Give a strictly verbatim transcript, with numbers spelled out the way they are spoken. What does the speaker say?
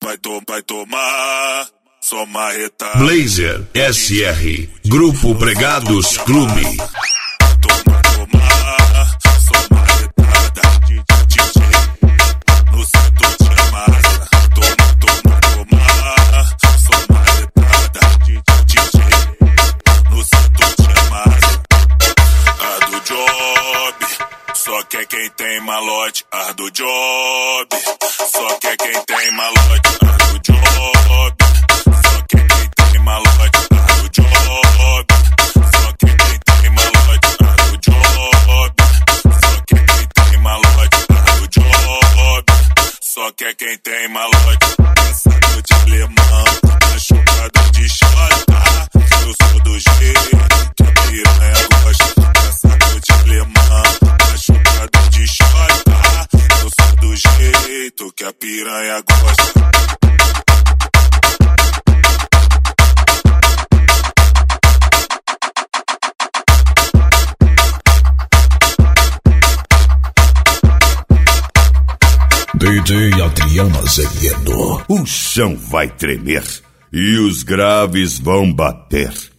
vai, to, vai tomar. Só marretada. Blazer S R, Grupo Pregados Clube. Toma, toma, só marretada. D J, no centro de massa. Toma, toma, toma, só marretada. D J, no centro de massa. A do job, só quer quem tem malote. A do job, só quer quem tem malote. A do job, só quer quem tem malote. A do job, só quer quem tem malote. A do job, só quer quem tem malote. A do job, só quer quem tem malote. Cansado de alemão, machucado de chota. Eu sou do jeito que a piranha gosta. Cansado de alemão, machucado de chota. Eu sou do jeito que a piranha gosta. D J Adriano Azevedo. O chão vai tremer e os graves vão bater.